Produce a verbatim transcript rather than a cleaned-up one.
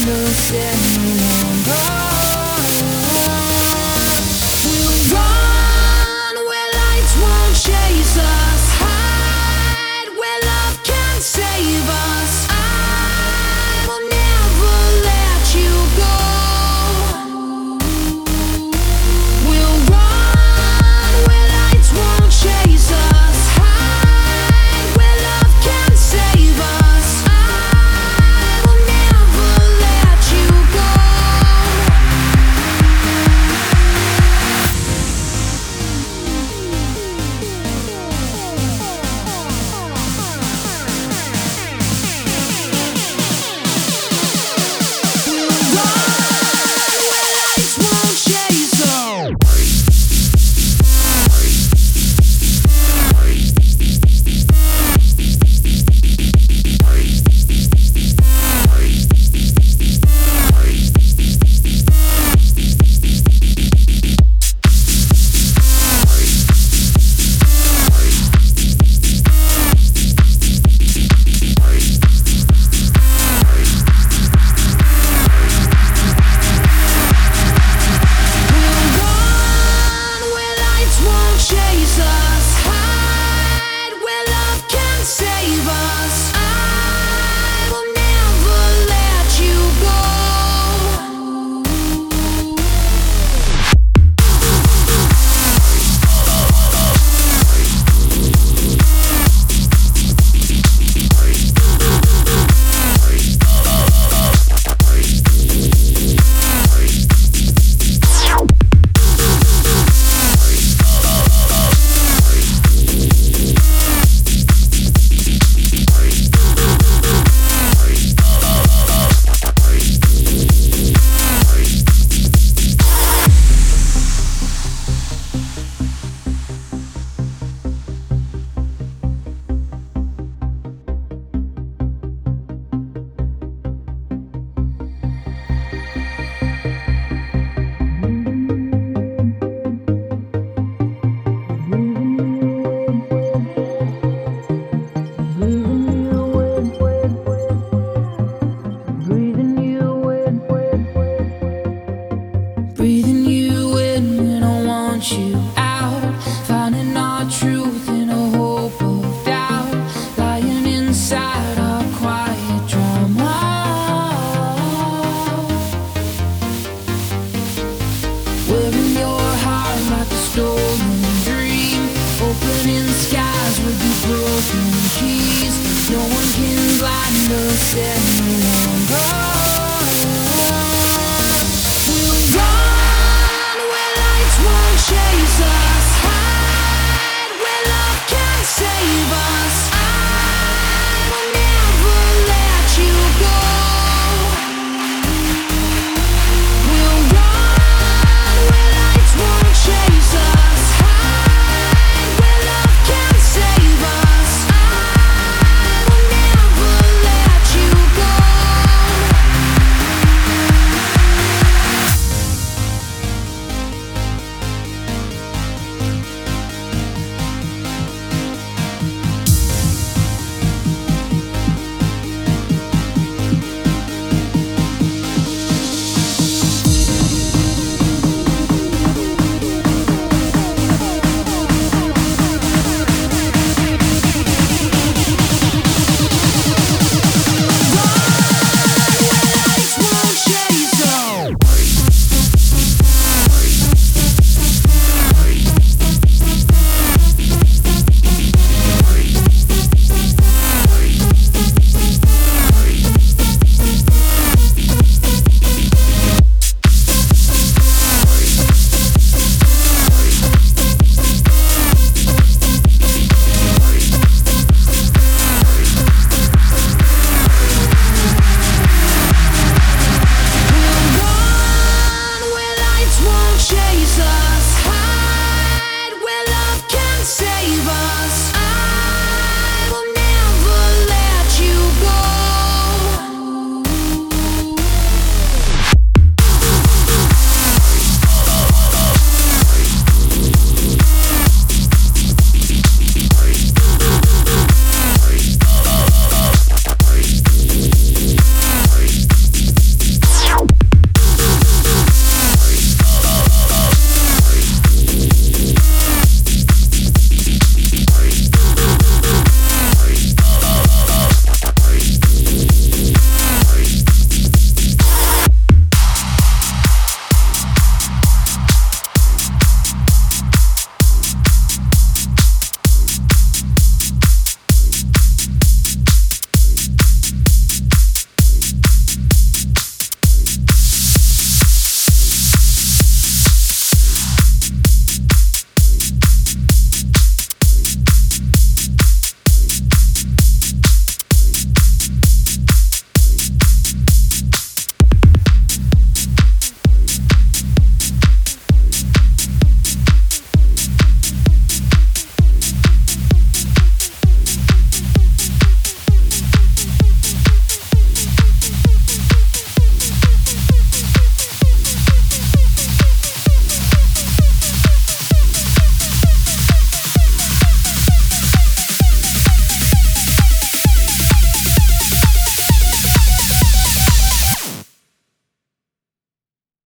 blind us any longer. We'll run where lights won't chase us, hide where love can save us. I will never let you go. We'll run where lights won't chase us, hide where love can save us. I will never let you go. Chase us, hide where love can save us. I will never let you go. Breathing you in when I want you out, finding our truth in a hope of doubt, lying inside our quiet drama. Wearing your heart like a stolen dream, opening skies with the broken keys. No one can blind us any longer.